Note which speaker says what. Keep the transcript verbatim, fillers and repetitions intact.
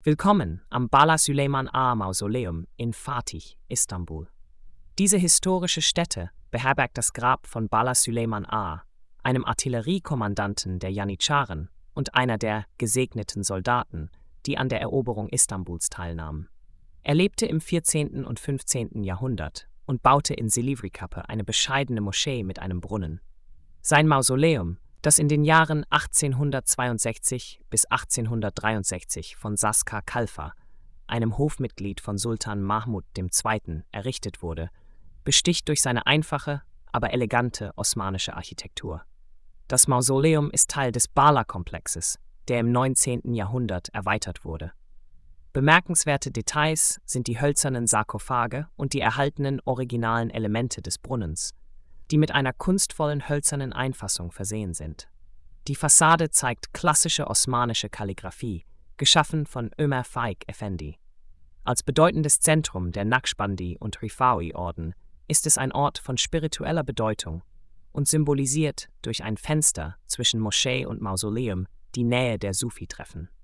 Speaker 1: Willkommen am Bala Süleyman Ağa Mausoleum in Fatih, Istanbul. Diese historische Stätte beherbergt das Grab von Bala Süleyman Ağa, einem Artilleriekommandanten der Janitscharen und einer der gesegneten Soldaten, die an der Eroberung Istanbuls teilnahmen. Er lebte im vierzehnten und fünfzehnten Jahrhundert und baute in Silivri-Kapı eine bescheidene Moschee mit einem Brunnen. Sein Mausoleum, das in den Jahren achtzehnhundertzweiundsechzig bis achtzehnhundertdreiundsechzig von Saskia Kalfa, einem Hofmitglied von Sultan Mahmud der Zweite., errichtet wurde, besticht durch seine einfache, aber elegante osmanische Architektur. Das Mausoleum ist Teil des Bala-Komplexes, der im neunzehnten Jahrhundert erweitert wurde. Bemerkenswerte Details sind die hölzernen Sarkophage und die erhaltenen originalen Elemente des Brunnens, die mit einer kunstvollen hölzernen Einfassung versehen sind. Die Fassade zeigt klassische osmanische Kalligraphie, geschaffen von Ömer Faik Efendi. Als bedeutendes Zentrum der Naqshbandi- und Rifa'i-Orden ist es ein Ort von spiritueller Bedeutung und symbolisiert durch ein Fenster zwischen Moschee und Mausoleum die Nähe der Sufi-Treffen.